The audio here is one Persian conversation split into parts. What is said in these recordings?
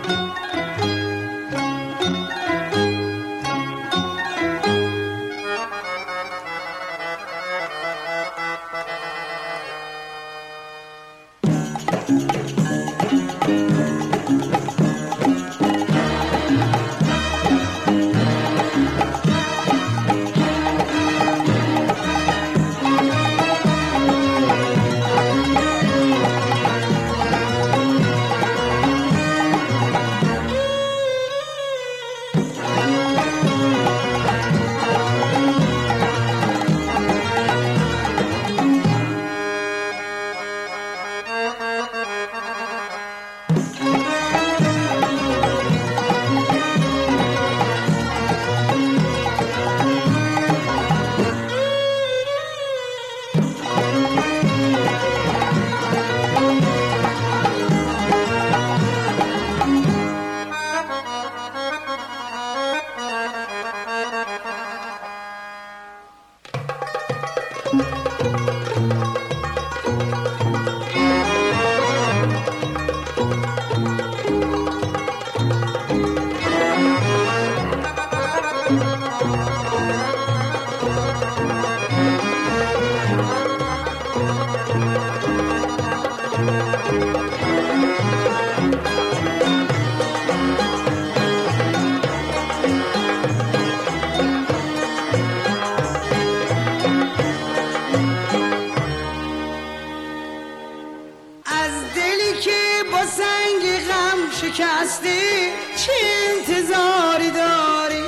شکستی چه انتظاری داری؟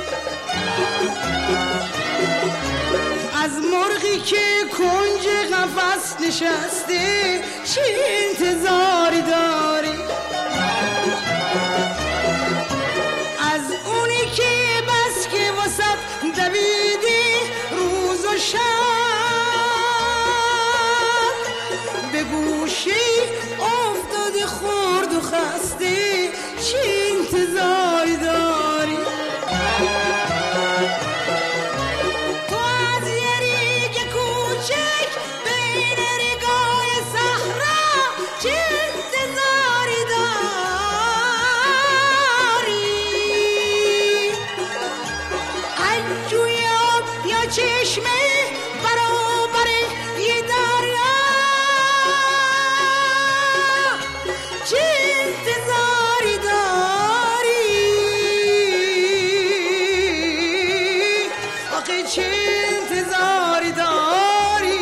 از مرغی که کنج قفس نشستی چه انتظاری داری؟ از اونی که بس که وسط دویدی روز و شب به گوشی افتادی خورد و خستی چه انتظاری داری؟ تو از یه ریگ کوچک بین ریگای صحرا چه انتظاری داری؟ از جوی آب یا چشمه برابر یه دریا چه انتظاری داری؟ آخه چه انتظاری داری؟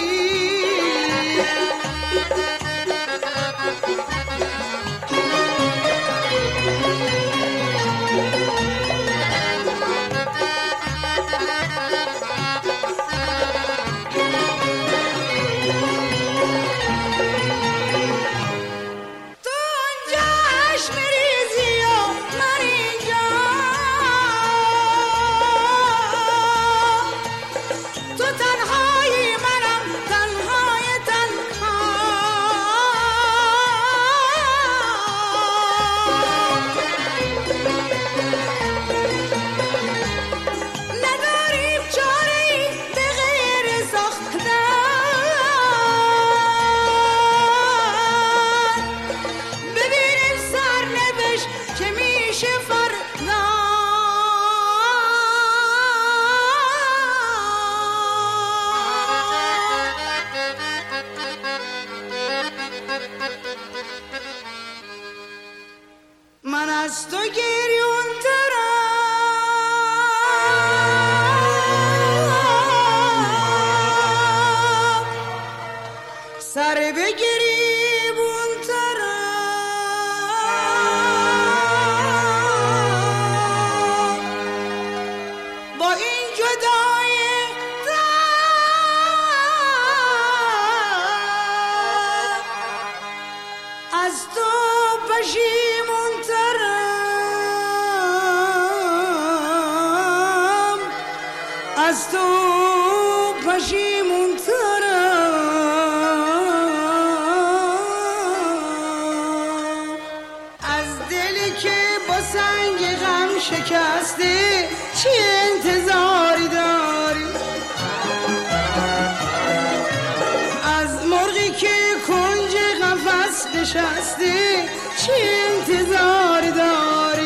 تو اونجا چشم ریزی و من اینجا، تو تنهایی منم تنهای تنها، نداریم چاره‌ای به غیر ساختن، ببینیم سرنوشت چه میشه فردا. من از تو گریون ترم، سر به گریبون ترم، با این جدای ترم از تو پشیمون ترم، از تو پشیمون ترم، از دلی که با سنگ غم شکسته چه انتظاری داری؟ از مرغی که کنج قفس نشسته چه انتظاری داری؟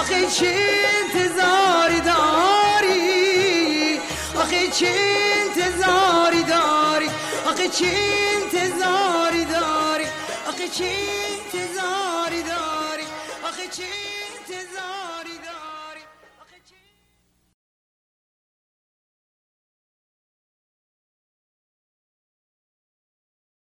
آخه چه انتظاری داری آخه چه انتظاری داری آخه چه انتظاری داری آخه چه انتظاری داری آخه چه